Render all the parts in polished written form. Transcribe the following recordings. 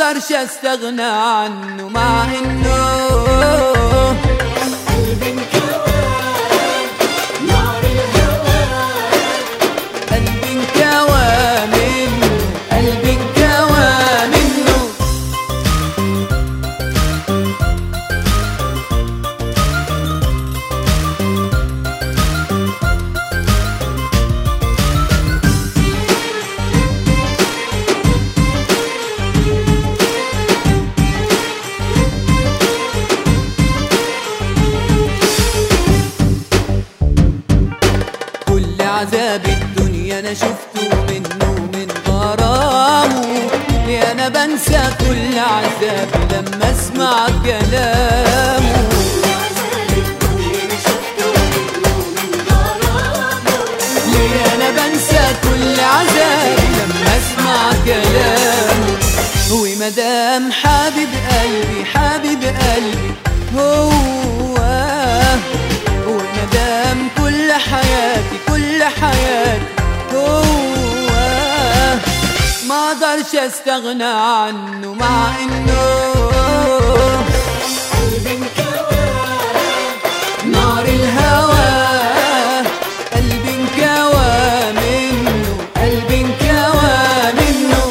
اقدرش استغنى عنه مع انه قلبي انكوى نار الهوى، قلبي انكوى منه، قلبي انكوى منه. كل عذاب الدنيا انا شفته منه من غرامه، ليه انا بنسى كل عذاب لما اسمع كلامه. عذاب الدنيا أنا شفته منه من غرامه، ليه انا بنسى كل عذاب لما اسمع كلامه. ومدام حبيب قلبي حبيب قلبي هو، ومدام كل حياتي كل حياتي هو، ما اقدرش استغنى عنه مع انه قلبي انكوى نار الهوى، قلبي انكوى منه، قلبي انكوى منه.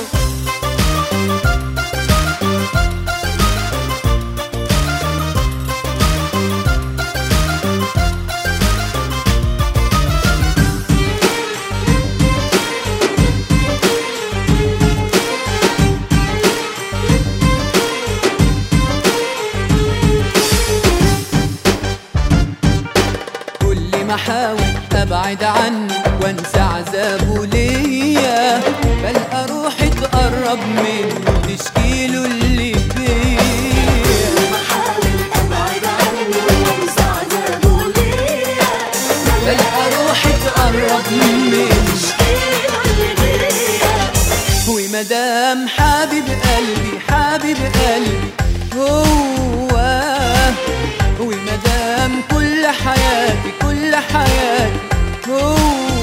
كل ما احاول ابعد عنه وانسى عذابه ليا، بلقى روحي تقرب منه تشكيله اللي فيا. بحاول أبعد عنه وأنسى عذابه ليا، بلقى روحي تقرب منه مشكلة اللي بيا. ومدام حبيب قلبي حبيب قلبي هو، ومدام كل حياتي كل حياتي هو،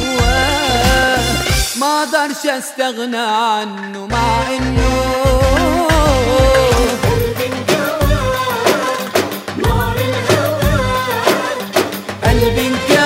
ما اقدرش استغنى عنه مع انه قلبي انكوى نار الهوى، قلبي انكوى